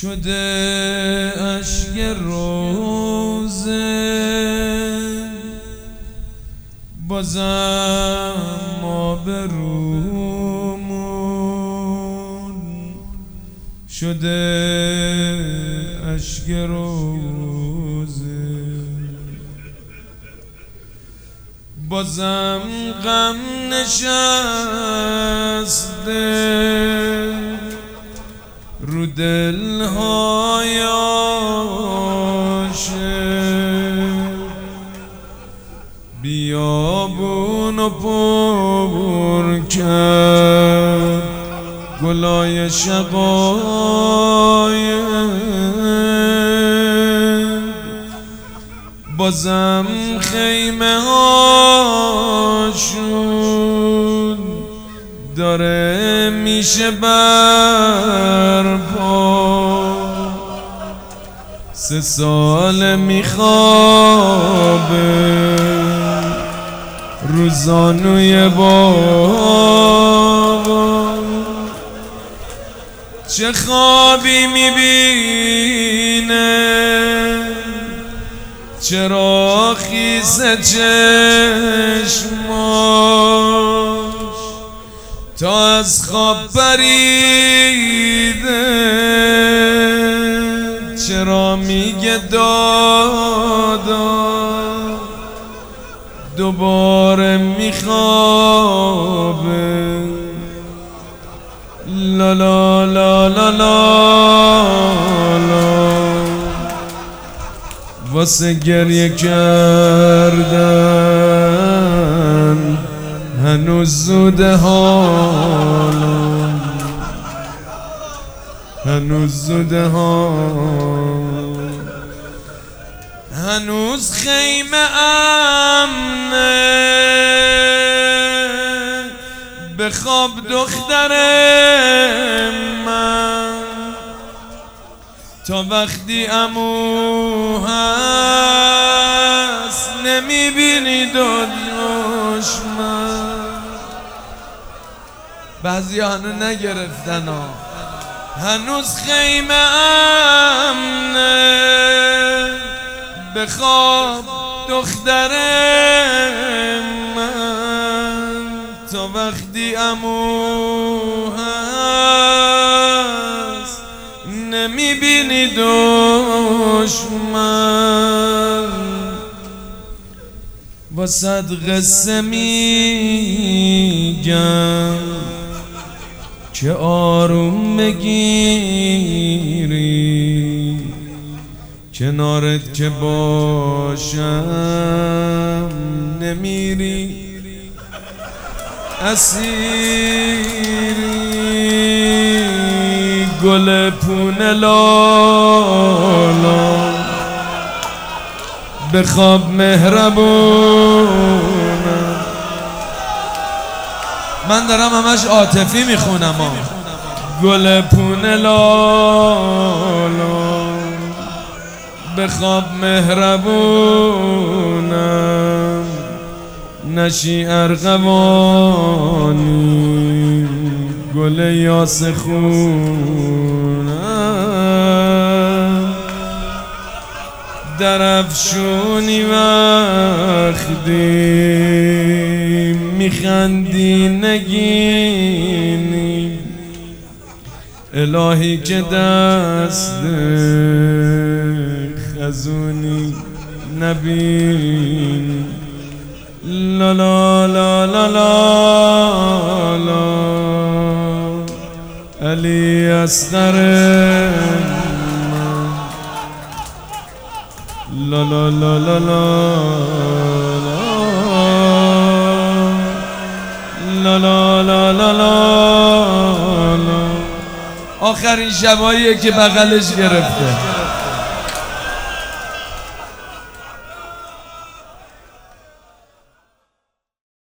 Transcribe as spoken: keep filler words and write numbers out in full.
شده اشک روزه بازم ما به رومون شده اشک روزه بازم غم نشسته رو دلهای عاشق بیابون و پر کرد گلای شقایق بازم خیمه هاشون داره میشه برپا سه سال میخوابه روزانوی بابا چه خوابی میبینه چرا خیسه چشماش تا از خواب پریده چرا میگه دادا دوباره میخوابه لا لا لا لا لا لا واسه گریه کردن هنوز زوده حالا هنوز زوده حالا هنوز خیمه امنه بخواب دختر من تا وقتی عمو هست نمیبینی دنیاش من بعضی هنو نگرفتن ها هنوز خیمه امنه بخواب دختر من تا وقتی عمو هست نمیبینی دشمن واسد قصه میگم که آروم بگیری کنارت که باشم نمیری اسیری گل پونه لالا بخواب مهربونم من دارم همش عاطفی میخونم ها گل پونه لالا بخواب مهربونم نشی ارغوانی گل یاس خونم درفشونی وقتی میخندی نگینی الهی که دست خزونی نبینی لا لا لا لا لا لا علی اصغر لا لا لا لا لا لا لا لا لا لا آخرین شباییه که بغلش گرفته